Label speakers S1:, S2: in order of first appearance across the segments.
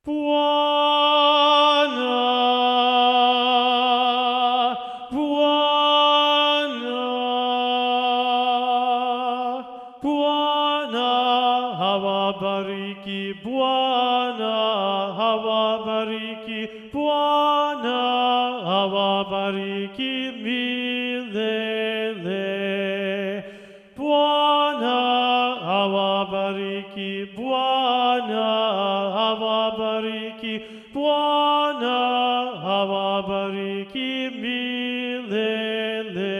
S1: Bwana, Bwana, Bwana hawabariki, Bwana hawabariki, Bwana hawabariki milele. Bwana hawabariki, Bwana hawabariki, Bwana hawabariki milele.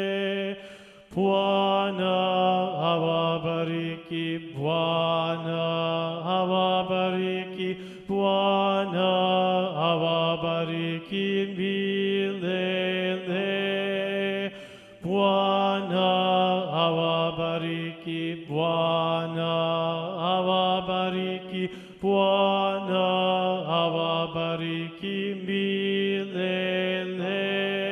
S1: Bwana hawabariki, Bwana hawabariki, Bwana hawabariki milele. Bwana hawabariki, Bwana hawabariki, Bwana hawabariki milele.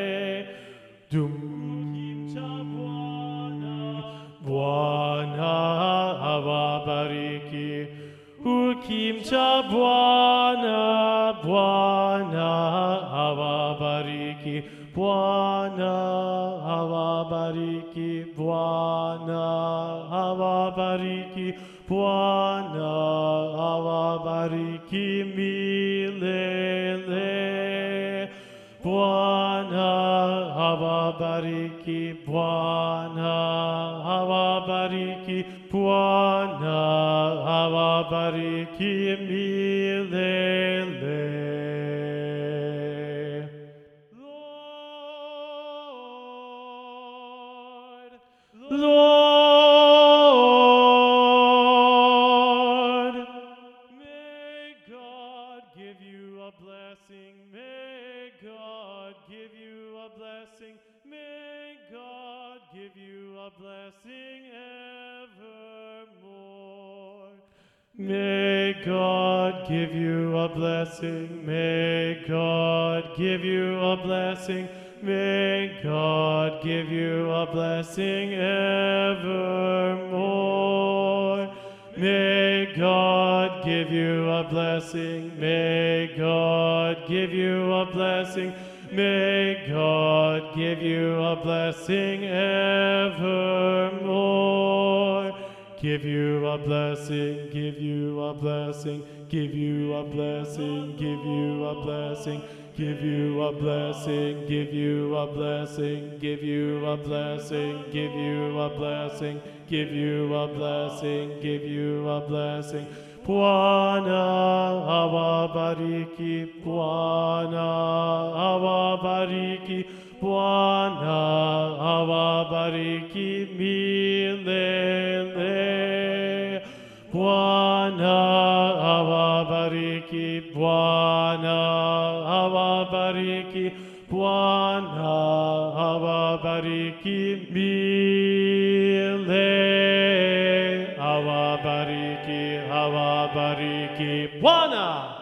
S1: Dumcha Bwana, Bwana hawabariki. Ukimcha Bwana, Bwana hawabariki, Bwana hawabariki, Bwana hawabariki, Bwana hawabariki milele. Bwana hawabariki, Bwana hawabariki, Bwana hawabariki milele. Lord, may God give you a blessing. May God give you a blessing. May God give you a blessing evermore. May God give you a blessing. May God give you a blessing. May God give you a blessing evermore. May God give you a blessing. May God give you a blessing. May God give you a blessing evermore. Give you a blessing, give you a blessing, give you a blessing, give you a blessing, give you a blessing, give you a blessing, give you a blessing, give you a blessing, give you a blessing, give you a blessing. Bwana hawabariki, Bwana hawabariki, Bwana hawabariki milele. Bwana hawabariki, Bwana hawabariki, Bwana hawabariki milele. Hawabariki, hawabariki Bwana.